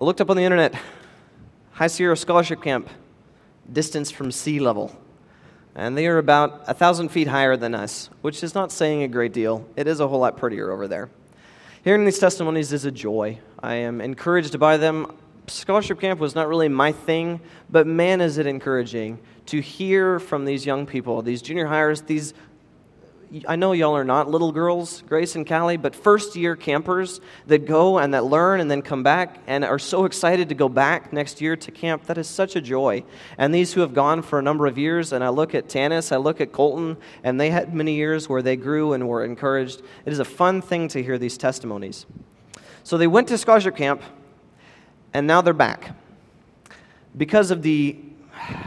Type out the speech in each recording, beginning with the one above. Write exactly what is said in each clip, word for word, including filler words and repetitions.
I looked up on the internet, High Sierra Scholarship Camp, distance from sea level. And they are about a thousand feet higher than us, which is not saying a great deal. It is a whole lot prettier over there. Hearing these testimonies is a joy. I am encouraged by them. Scholarship Camp was not really my thing, but man, is it encouraging to hear from these young people, these junior hires, these, I know y'all are not little girls, Grace and Callie, but first-year campers that go and that learn and then come back and are so excited to go back next year to camp. That is such a joy. And these who have gone for a number of years, and I look at Tanis, I look at Colton, and they had many years where they grew and were encouraged. It is a fun thing to hear these testimonies. So they went to Scholarship Camp, and now they're back. Because of the, how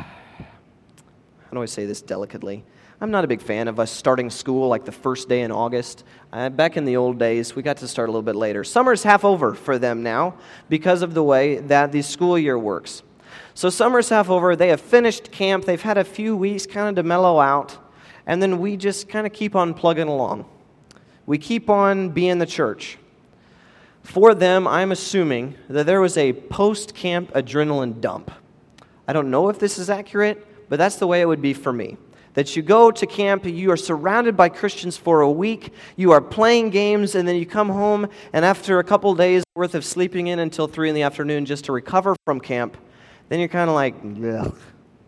do I say this delicately? I'm not a big fan of us starting school like the first day in August. Uh, back in the old days, we got to start a little bit later. Summer's half over for them now because of the way that the school year works. So summer's half over. They have finished camp. They've had a few weeks kind of to mellow out. And then we just kind of keep on plugging along. We keep on being the church. For them, I'm assuming that there was a post-camp adrenaline dump. I don't know if this is accurate, but that's the way it would be for me. That you go to camp, you are surrounded by Christians for a week, you are playing games, and then you come home, and after a couple days worth of sleeping in until three in the afternoon just to recover from camp, then you're kind of like, ugh.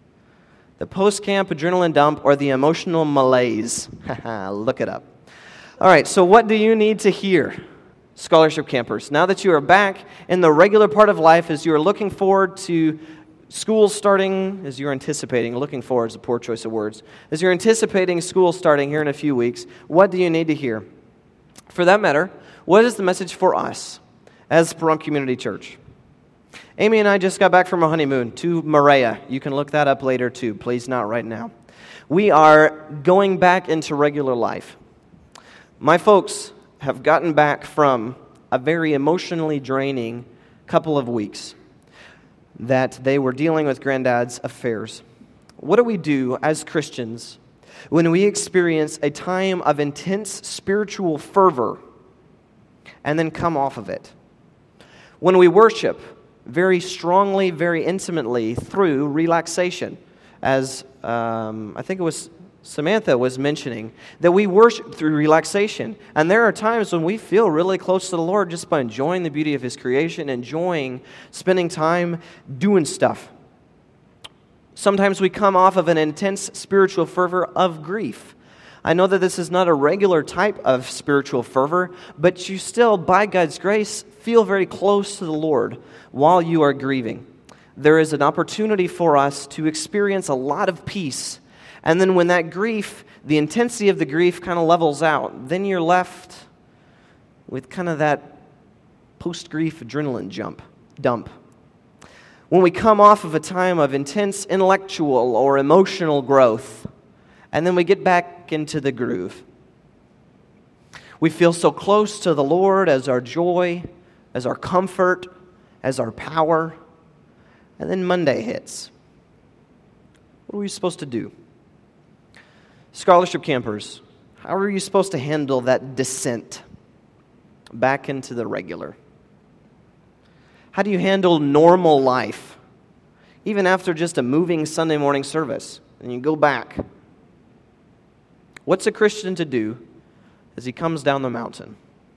The post-camp adrenaline dump or the emotional malaise. Look it up. All right, so what do you need to hear, scholarship campers? Now that you are back in the regular part of life, as you are looking forward to school starting, as you're anticipating, looking forward is a poor choice of words, as you're anticipating school starting here in a few weeks, what do you need to hear? For that matter, what is the message for us as Pahrump Community Church? Amy and I just got back from a honeymoon to Maria. You can look that up later too, please not right now. We are going back into regular life. My folks have gotten back from a very emotionally draining couple of weeks that they were dealing with Granddad's affairs. What do we do as Christians when we experience a time of intense spiritual fervor and then come off of it? When we worship very strongly, very intimately through relaxation, as um, I think it was Samantha was mentioning, that we worship through relaxation. And there are times when we feel really close to the Lord just by enjoying the beauty of His creation, enjoying spending time doing stuff. Sometimes we come off of an intense spiritual fervor of grief. I know that this is not a regular type of spiritual fervor, but you still, by God's grace, feel very close to the Lord while you are grieving. There is an opportunity for us to experience a lot of peace. And then when that grief, the intensity of the grief kind of levels out, then you're left with kind of that post-grief adrenaline jump, dump. When we come off of a time of intense intellectual or emotional growth, and then we get back into the groove. We feel so close to the Lord as our joy, as our comfort, as our power, and then Monday hits. What are we supposed to do? Scholarship campers, how are you supposed to handle that descent back into the regular? How do you handle normal life, even after just a moving Sunday morning service, and you go back? What's a Christian to do as he comes down the mountain?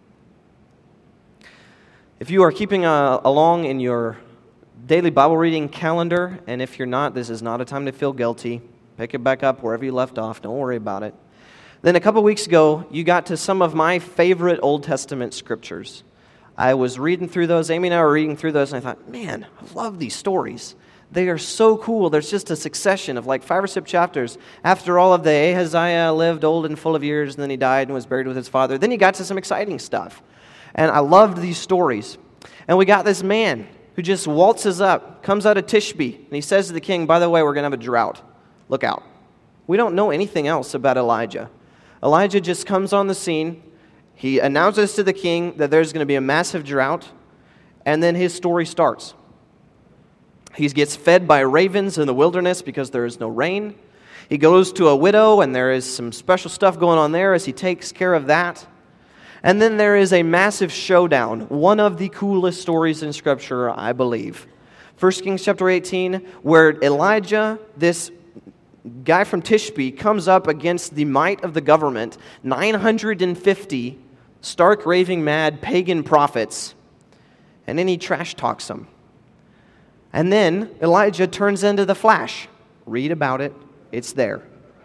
If you are keeping uh, along in your daily Bible reading calendar, and if you're not, this is not a time to feel guilty. Pick it back up wherever you left off. Don't worry about it. Then a couple weeks ago, you got to some of my favorite Old Testament scriptures. I was reading through those. Amy and I were reading through those, and I thought, man, I love these stories. They are so cool. There's just a succession of like five or six chapters. After all of the Ahaziah lived old and full of years, and then he died and was buried with his father. Then you got to some exciting stuff. And I loved these stories. And we got this man who just waltzes up, comes out of Tishbe, and he says to the king, by the way, we're going to have a drought. Look out. We don't know anything else about Elijah. Elijah just comes on the scene. He announces to the king that there's going to be a massive drought, and then his story starts. He gets fed by ravens in the wilderness because there is no rain. He goes to a widow, and there is some special stuff going on there as he takes care of that. And then there is a massive showdown, one of the coolest stories in Scripture, I believe. First Kings chapter eighteen, where Elijah, this guy from Tishbe, comes up against the might of the government, nine hundred fifty stark, raving mad pagan prophets, and then he trash talks them. And then Elijah turns into the Flash. Read about it. It's there.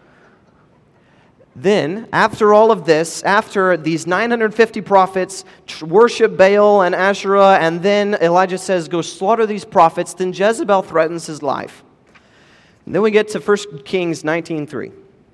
Then, after all of this, after these nine hundred fifty prophets worship Baal and Asherah, and then Elijah says, go slaughter these prophets, then Jezebel threatens his life. And then we get to First Kings nineteen three.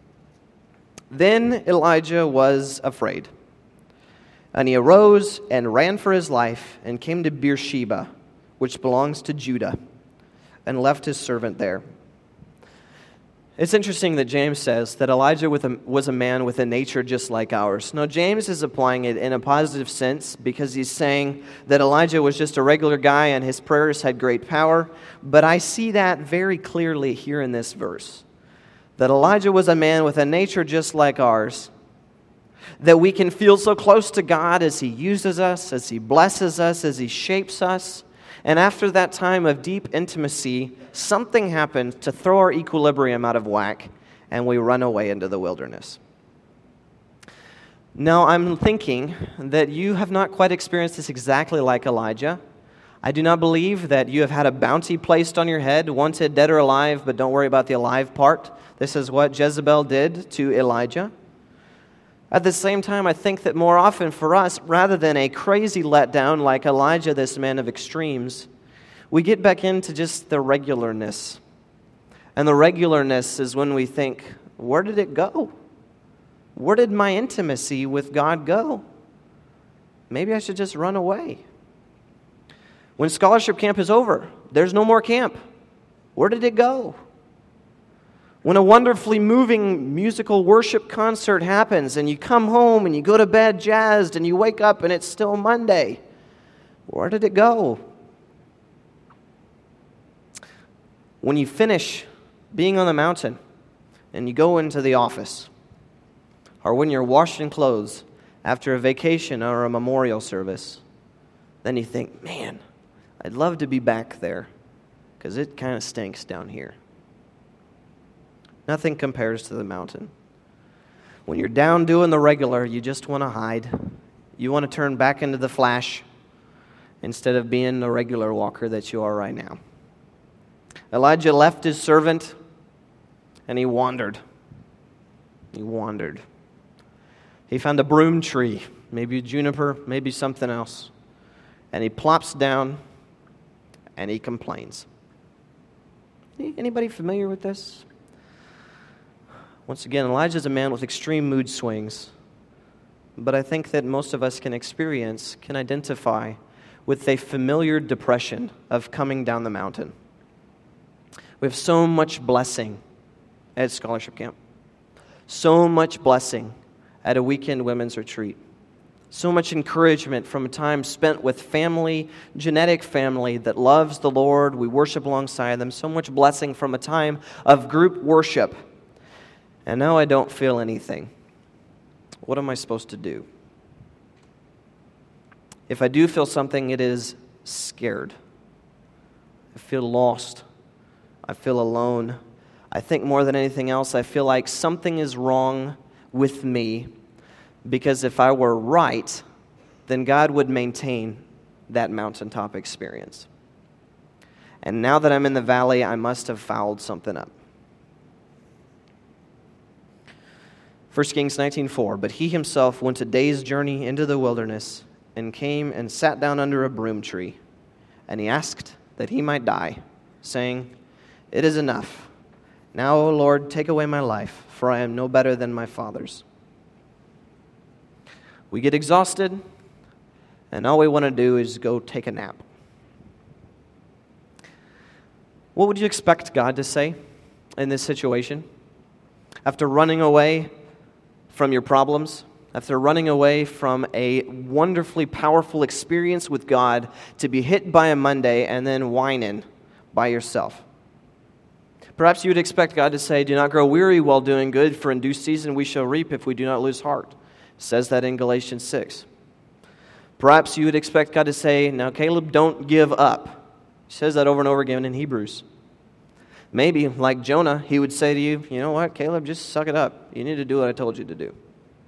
Then Elijah was afraid, and he arose and ran for his life and came to Beersheba, which belongs to Judah, and left his servant there. It's interesting that James says that Elijah was a man with a nature just like ours. Now, James is applying it in a positive sense because he's saying that Elijah was just a regular guy and his prayers had great power. But I see that very clearly here in this verse, that Elijah was a man with a nature just like ours, that we can feel so close to God as he uses us, as he blesses us, as he shapes us. And after that time of deep intimacy, something happens to throw our equilibrium out of whack, and we run away into the wilderness. Now, I'm thinking that you have not quite experienced this exactly like Elijah. I do not believe that you have had a bounty placed on your head, wanted dead or alive, but don't worry about the alive part. This is what Jezebel did to Elijah. At the same time, I think that more often for us, rather than a crazy letdown like Elijah, this man of extremes, we get back into just the regularness. And the regularness is when we think, where did it go? Where did my intimacy with God go? Maybe I should just run away. When scholarship camp is over, there's no more camp. Where did it go? When a wonderfully moving musical worship concert happens and you come home and you go to bed jazzed and you wake up and it's still Monday, where did it go? When you finish being on the mountain and you go into the office, or when you're washing clothes after a vacation or a memorial service, then you think, man, I'd love to be back there because it kind of stinks down here. Nothing compares to the mountain. When you're down doing the regular, you just want to hide. You want to turn back into the Flash instead of being the regular walker that you are right now. Elijah left his servant and he wandered. He wandered. He found a broom tree, maybe a juniper, maybe something else. And he plops down and he complains. Anybody familiar with this? Once again, Elijah is a man with extreme mood swings, but I think that most of us can experience, can identify with a familiar depression of coming down the mountain. We have so much blessing at scholarship camp, so much blessing at a weekend women's retreat, so much encouragement from a time spent with family, genetic family that loves the Lord. We worship alongside them, so much blessing from a time of group worship. And now I don't feel anything. What am I supposed to do? If I do feel something, it is scared. I feel lost. I feel alone. I think more than anything else, I feel like something is wrong with me, because if I were right, then God would maintain that mountaintop experience. And now that I'm in the valley, I must have fouled something up. First Kings nineteen four, but he himself went a day's journey into the wilderness and came and sat down under a broom tree. And he asked that he might die, saying, it is enough. Now, O Lord, take away my life, for I am no better than my fathers. We get exhausted, and all we want to do is go take a nap. What would you expect God to say in this situation? After running away from your problems, after running away from a wonderfully powerful experience with God, to be hit by a Monday and then whining by yourself. Perhaps you would expect God to say, do not grow weary while doing good, for in due season we shall reap if we do not lose heart. It says that in Galatians six. Perhaps you would expect God to say, now Caleb, don't give up. He says that over and over again in Hebrews. Maybe, like Jonah, he would say to you, you know what, Caleb, just suck it up. You need to do what I told you to do.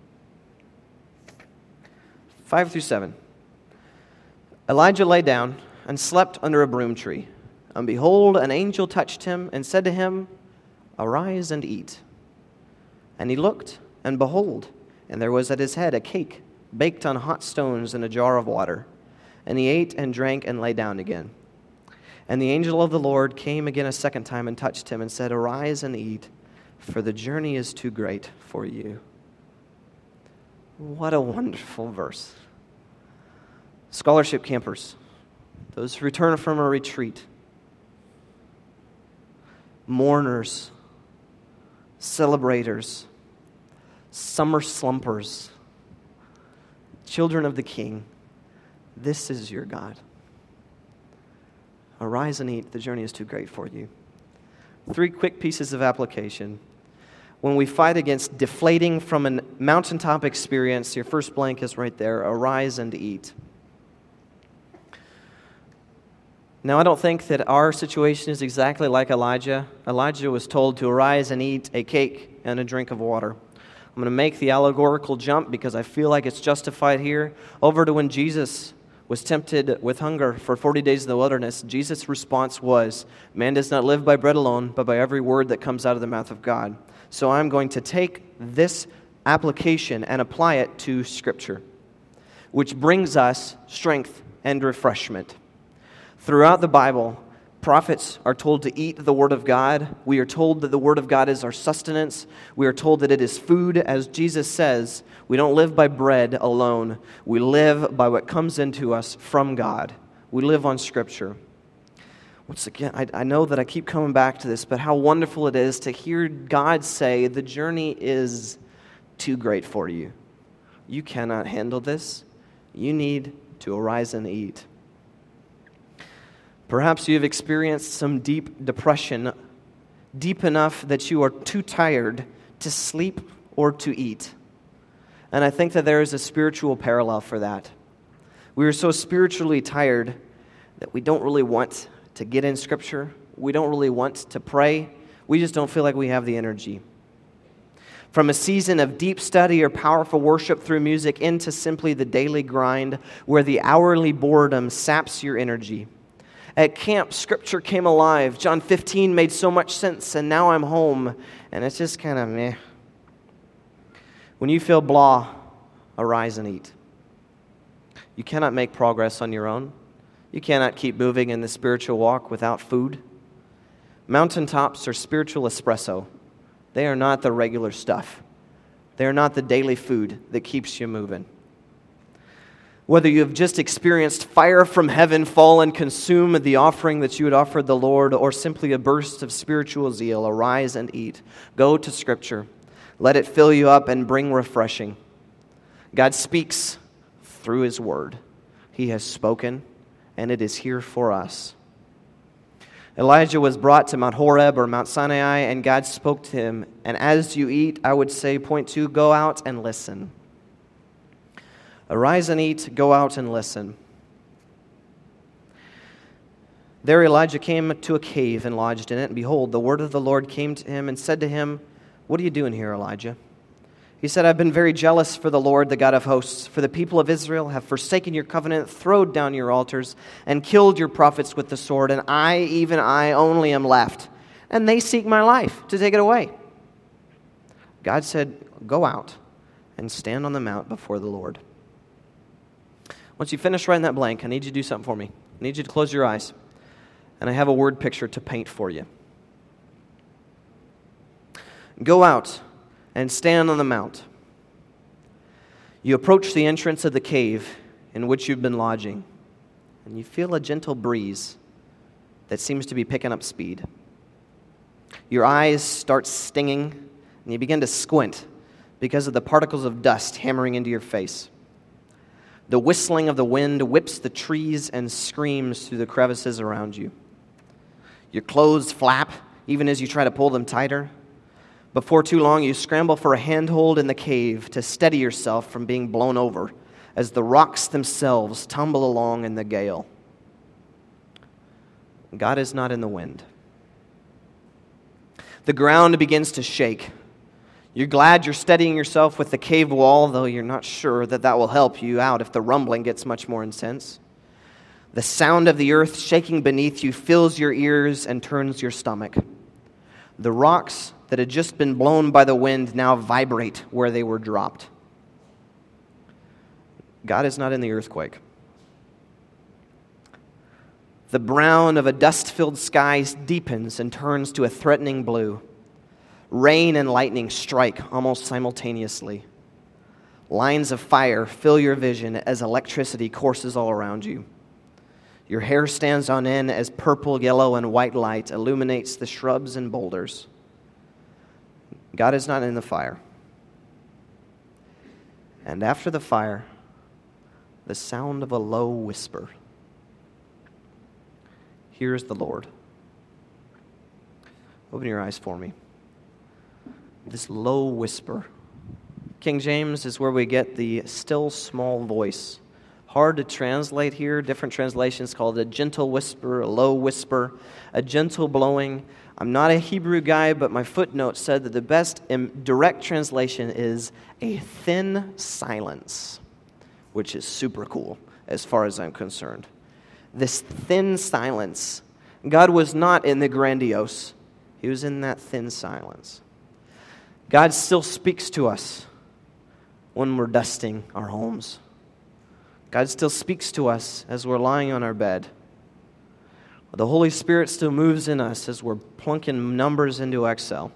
Five through seven. Elijah lay down and slept under a broom tree. And behold, an angel touched him and said to him, arise and eat. And he looked, and behold, and there was at his head a cake baked on hot stones and a jar of water. And he ate and drank and lay down again. And the angel of the Lord came again a second time and touched him and said, arise and eat, for the journey is too great for you. What a wonderful verse. Scholarship campers, those who return from a retreat, mourners, celebrators, summer slumpers, children of the King, this is your God. Arise and eat, the journey is too great for you. Three quick pieces of application. When we fight against deflating from a mountaintop experience, your first blank is right there, arise and eat. Now, I don't think that our situation is exactly like Elijah. Elijah was told to arise and eat a cake and a drink of water. I'm going to make the allegorical jump because I feel like it's justified here. Over to when Jesus was tempted with hunger for forty days in the wilderness, Jesus' response was, man does not live by bread alone, but by every word that comes out of the mouth of God. So I'm going to take this application and apply it to Scripture, which brings us strength and refreshment. Throughout the Bible, prophets are told to eat the Word of God. We are told that the Word of God is our sustenance. We are told that it is food. As Jesus says, we don't live by bread alone. We live by what comes into us from God. We live on Scripture. Once again, I, I know that I keep coming back to this, but how wonderful it is to hear God say, the journey is too great for you. You cannot handle this. You need to arise and eat. Perhaps you have experienced some deep depression, deep enough that you are too tired to sleep or to eat. And I think that there is a spiritual parallel for that. We are so spiritually tired that we don't really want to get in Scripture. We don't really want to pray. We just don't feel like we have the energy. From a season of deep study or powerful worship through music into simply the daily grind where the hourly boredom saps your energy. At camp, Scripture came alive. John fifteen made so much sense, and now I'm home, and it's just kind of meh. When you feel blah, arise and eat. You cannot make progress on your own. You cannot keep moving in the spiritual walk without food. Mountaintops are spiritual espresso. They are not the regular stuff. They are not the daily food that keeps you moving. Whether you have just experienced fire from heaven fall and consume the offering that you had offered the Lord, or simply a burst of spiritual zeal, arise and eat. Go to Scripture. Let it fill you up and bring refreshing. God speaks through His Word. He has spoken, and it is here for us. Elijah was brought to Mount Horeb or Mount Sinai, and God spoke to him. And as you eat, I would say, point two, go out and listen. Arise and eat, go out and listen. There Elijah came to a cave and lodged in it, and behold, the word of the Lord came to him and said to him, what are you doing here, Elijah? He said, I've been very jealous for the Lord, the God of hosts, for the people of Israel have forsaken your covenant, thrown down your altars, and killed your prophets with the sword, and I, even I, only am left, and they seek my life to take it away. God said, go out and stand on the mount before the Lord. Once you finish writing that blank, I need you to do something for me. I need you to close your eyes, and I have a word picture to paint for you. Go out and stand on the mount. You approach the entrance of the cave in which you've been lodging, and you feel a gentle breeze that seems to be picking up speed. Your eyes start stinging, and you begin to squint because of the particles of dust hammering into your face. The whistling of the wind whips the trees and screams through the crevices around you. Your clothes flap even as you try to pull them tighter. Before too long, you scramble for a handhold in the cave to steady yourself from being blown over as the rocks themselves tumble along in the gale. God is not in the wind. The ground begins to shake. You're glad you're steadying yourself with the cave wall, though you're not sure that that will help you out if the rumbling gets much more intense. The sound of the earth shaking beneath you fills your ears and turns your stomach. The rocks that had just been blown by the wind now vibrate where they were dropped. God is not in the earthquake. The brown of a dust-filled sky deepens and turns to a threatening blue. Rain and lightning strike almost simultaneously. Lines of fire fill your vision as electricity courses all around you. Your hair stands on end as purple, yellow, and white light illuminates the shrubs and boulders. God is not in the fire. And after the fire, the sound of a low whisper. Here's the Lord. Open your eyes for me. This low whisper. King James is where we get the still small voice. Hard to translate here. Different translations call it a gentle whisper, a low whisper, a gentle blowing. I'm not a Hebrew guy, but my footnote said that the best direct translation is a thin silence, which is super cool as far as I'm concerned. This thin silence. God was not in the grandiose. He was in that thin silence. God still speaks to us when we're dusting our homes. God still speaks to us as we're lying on our bed. The Holy Spirit still moves in us as we're plunking numbers into Excel.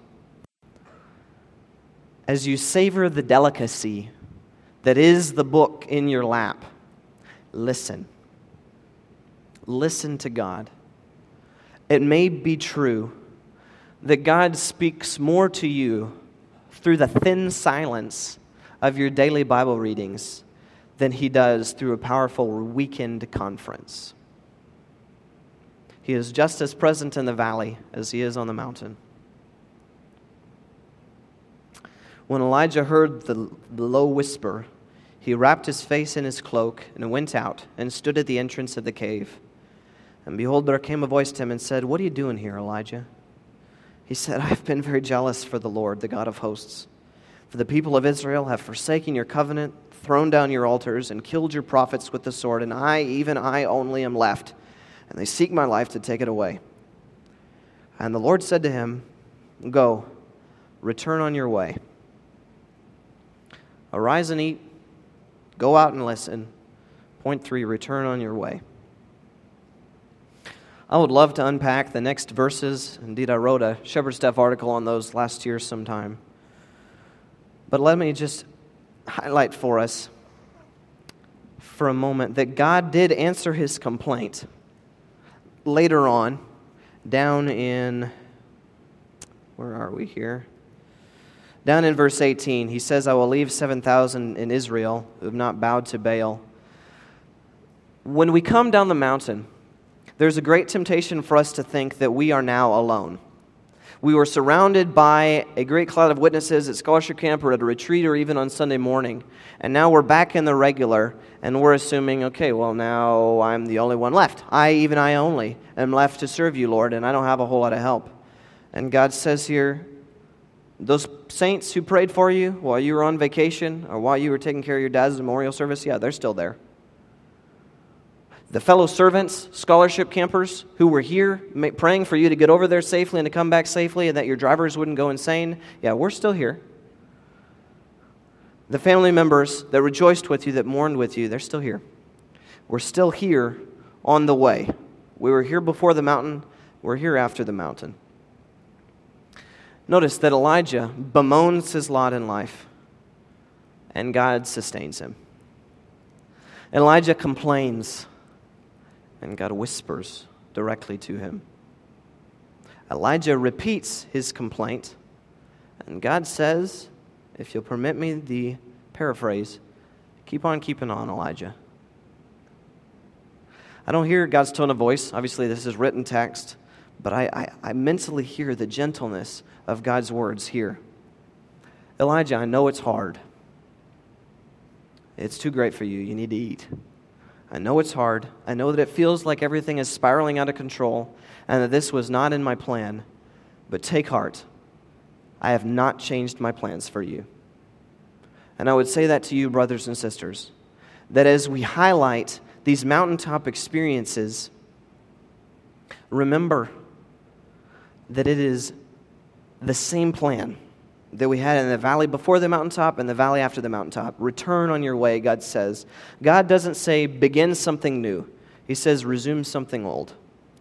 As you savor the delicacy that is the book in your lap, listen. Listen to God. It may be true that God speaks more to you through the thin silence of your daily Bible readings than He does through a powerful weekend conference. He is just as present in the valley as He is on the mountain. When Elijah heard the low whisper, he wrapped his face in his cloak and went out and stood at the entrance of the cave. And behold, there came a voice to him and said, "What are you doing here, Elijah?" He said, "I have been very jealous for the Lord, the God of hosts. For the people of Israel have forsaken your covenant, thrown down your altars, and killed your prophets with the sword, and I, even I only, am left, and they seek my life to take it away." And the Lord said to him, "Go, return on your way. Arise and eat, go out and listen." Point three, return on your way. I would love to unpack the next verses. Indeed, I wrote a Shepherd Staff article on those last year sometime. But let me just highlight for us for a moment that God did answer his complaint later on, down in, where are we here? Down in verse eighteen, he says, "I will leave seven thousand in Israel who have not bowed to Baal." When we come down the mountain, there's a great temptation for us to think that we are now alone. We were surrounded by a great cloud of witnesses at Scholarship Camp or at a retreat or even on Sunday morning, and now we're back in the regular, and we're assuming, okay, well, now I'm the only one left. I, even I only, am left to serve you, Lord, and I don't have a whole lot of help. And God says here, those saints who prayed for you while you were on vacation or while you were taking care of your dad's memorial service, yeah, they're still there. The fellow servants, scholarship campers who were here praying for you to get over there safely and to come back safely and that your drivers wouldn't go insane, yeah, we're still here. The family members that rejoiced with you, that mourned with you, they're still here. We're still here on the way. We were here before the mountain. We're here after the mountain. Notice that Elijah bemoans his lot in life, and God sustains him. Elijah complains, and God whispers directly to him. Elijah repeats his complaint, and God says, if you'll permit me the paraphrase, keep on keeping on, Elijah. I don't hear God's tone of voice. Obviously, this is written text, but I, I, I mentally hear the gentleness of God's words here. Elijah, I know it's hard. It's too great for you. You need to eat. I know it's hard. I know that it feels like everything is spiraling out of control and that this was not in my plan. But take heart. I have not changed my plans for you. And I would say that to you, brothers and sisters, that as we highlight these mountaintop experiences, remember that it is the same plan that we had in the valley before the mountaintop and the valley after the mountaintop. Return on your way, God says. God doesn't say begin something new. He says resume something old.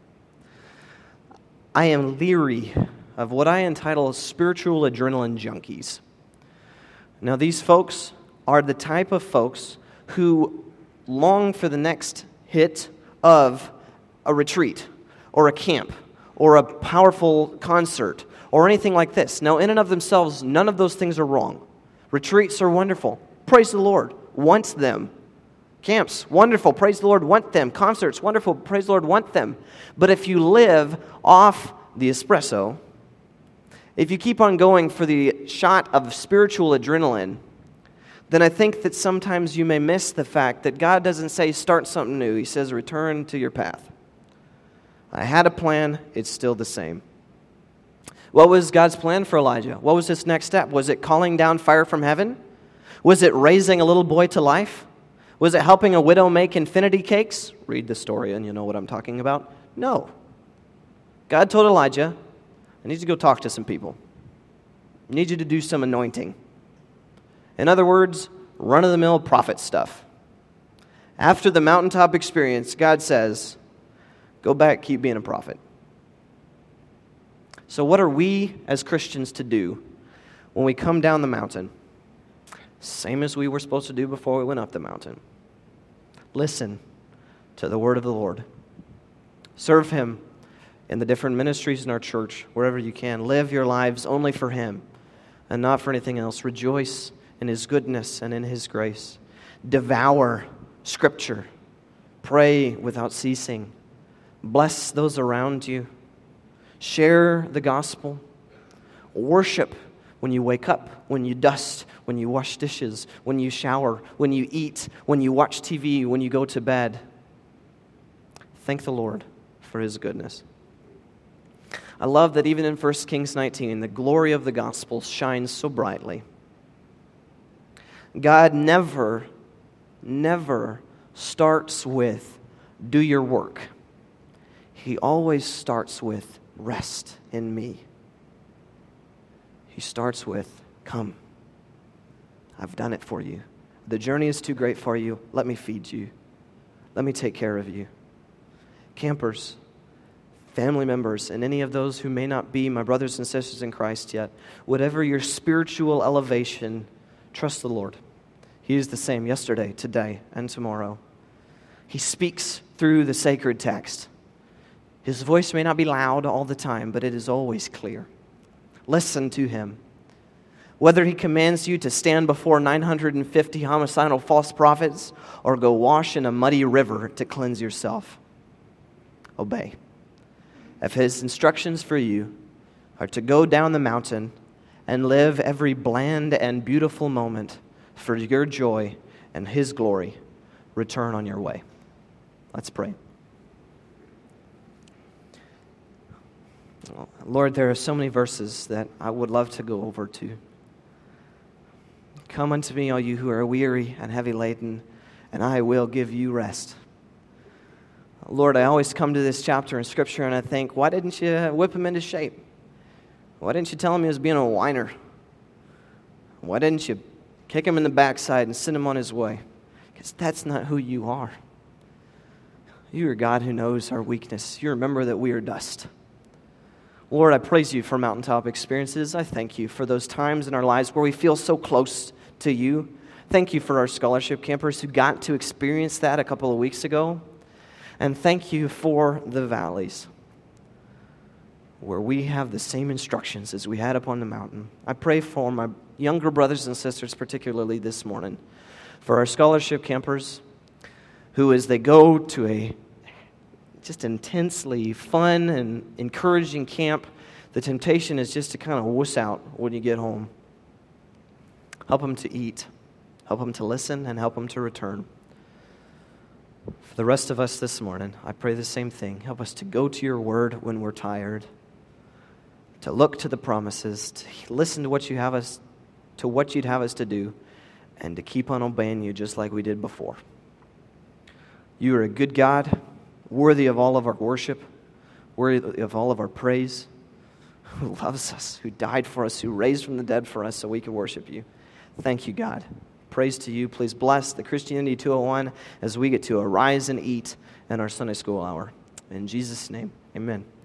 I am leery of what I entitle spiritual adrenaline junkies. Now, these folks are the type of folks who long for the next hit of a retreat or a camp or a powerful concert or anything like this. Now, in and of themselves, none of those things are wrong. Retreats are wonderful. Praise the Lord. Want them. Camps, wonderful. Praise the Lord. Want them. Concerts, wonderful. Praise the Lord. Want them. But if you live off the espresso, if you keep on going for the shot of spiritual adrenaline, then I think that sometimes you may miss the fact that God doesn't say start something new. He says return to your path. I had a plan. It's still the same. What was God's plan for Elijah? What was his next step? Was it calling down fire from heaven? Was it raising a little boy to life? Was it helping a widow make infinity cakes? Read the story and you know what I'm talking about. No. God told Elijah, I need you to go talk to some people. I need you to do some anointing. In other words, run-of-the-mill prophet stuff. After the mountaintop experience, God says, go back, keep being a prophet. So what are we as Christians to do when we come down the mountain? Same as we were supposed to do before we went up the mountain. Listen to the word of the Lord. Serve Him in the different ministries in our church, wherever you can. Live your lives only for Him and not for anything else. Rejoice in His goodness and in His grace. Devour Scripture. Pray without ceasing. Bless those around you. Share the gospel. Worship when you wake up, when you dust, when you wash dishes, when you shower, when you eat, when you watch T V, when you go to bed. Thank the Lord for His goodness. I love that even in First Kings nineteen, the glory of the gospel shines so brightly. God never, never starts with, do your work. He always starts with, rest in me. He starts with, come. I've done it for you. The journey is too great for you. Let me feed you. Let me take care of you. Campers, family members, and any of those who may not be my brothers and sisters in Christ yet, whatever your spiritual elevation, trust the Lord. He is the same yesterday, today, and tomorrow. He speaks through the sacred text. His voice may not be loud all the time, but it is always clear. Listen to Him. Whether He commands you to stand before nine hundred fifty homicidal false prophets or go wash in a muddy river to cleanse yourself, obey. If His instructions for you are to go down the mountain and live every bland and beautiful moment for your joy and His glory, return on your way. Let's pray. Lord, there are so many verses that I would love to go over to. Come unto me, all you who are weary and heavy laden, and I will give you rest. Lord, I always come to this chapter in Scripture and I think, why didn't you whip him into shape? Why didn't you tell him he was being a whiner? Why didn't you kick him in the backside and send him on his way? Because that's not who you are. You are God who knows our weakness. You remember that we are dust. Lord, I praise you for mountaintop experiences. I thank you for those times in our lives where we feel so close to you. Thank you for our scholarship campers who got to experience that a couple of weeks ago. And thank you for the valleys where we have the same instructions as we had up on the mountain. I pray for my younger brothers and sisters, particularly this morning, for our scholarship campers who, as they go to a just intensely fun and encouraging camp, the temptation is just to kind of wuss out when you get home. Help them to eat. Help them to listen and help them to return. For the rest of us this morning, I pray the same thing. Help us to go to your word when we're tired, to look to the promises, to listen to what you have us, to what you'd have us to do, and to keep on obeying you just like we did before. You are a good God, worthy of all of our worship, worthy of all of our praise, who loves us, who died for us, who raised from the dead for us so we can worship you. Thank you, God. Praise to you. Please bless the Christianity two oh one as we get to arise and eat in our Sunday school hour. In Jesus' name, amen.